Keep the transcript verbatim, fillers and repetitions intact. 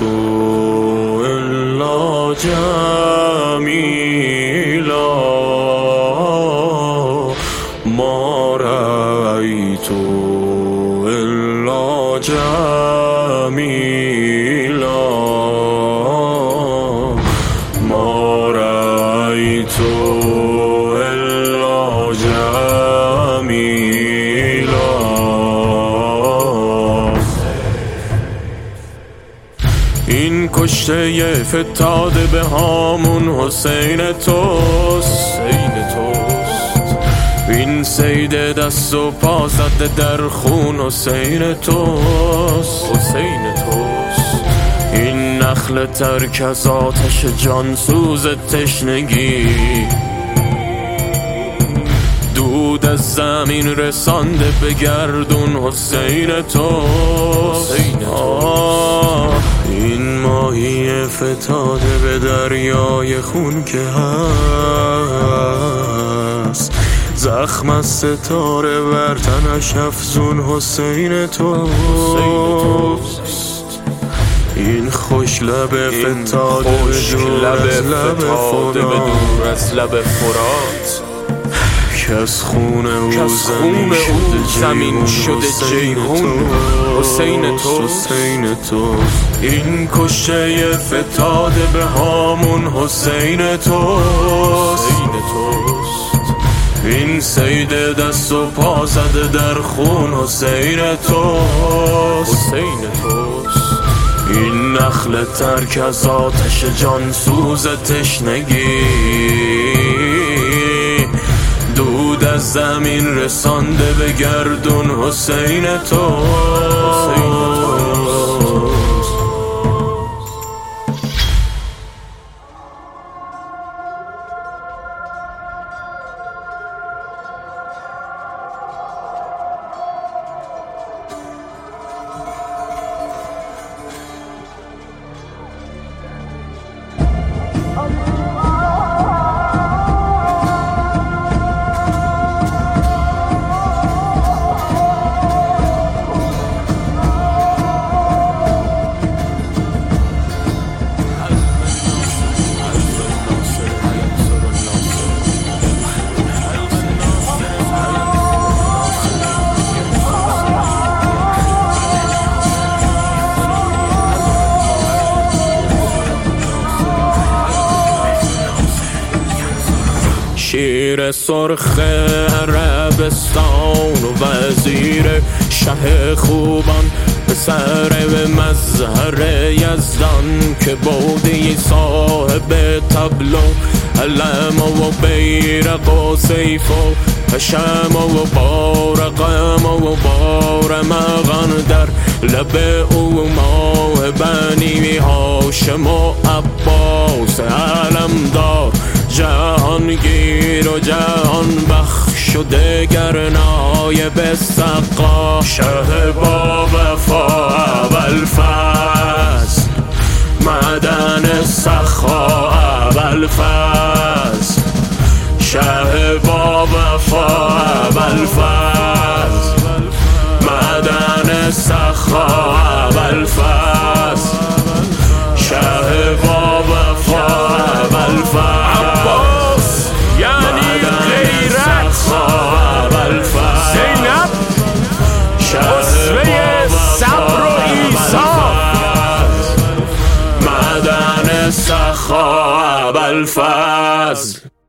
إلا جميلا ما رأيت إلا جميلا ما رأيت إلا جميلا. این کشته فتاده به هامون حسین توست، این سید دست و پا زده در خون حسین توست، حسین توست. این نخل ترک از آتش جانسوز تشنگی دود از زمین رسانده به گردون حسین توست. این ماهی فتاده به دریای خون که هست زخم از ستاره بر تنش افزون حسین توست. این خوش لب فتاده به دور از لب فرات که از خون او زمین شده جیهون حسین توست. این کشته فتاده به هامون حسین توست. این سید دست و پا زده در خون حسین توست. این نخل ترک از آتش جانسوز تشنگی دود از زمین رسانده به گردون حسین توست. شیر سرخ عربستان و وزیر شه خوبان پسر به مظهر یزدان که بودی صاحب تبلو علم و بیرق و سیف و پشم و بارقم و بارمغان در لب او ماه بنی هاشم و عباس علمدار جهانگیر و جهان بخش و دگرنای به سقا شه با وفا ابوالفضل معدن سخا ابوالفضل شه با وفا ابوالفضل معدن سخا ابوالفضل شه با وفا ابوالفضل سخا ابوالفضل.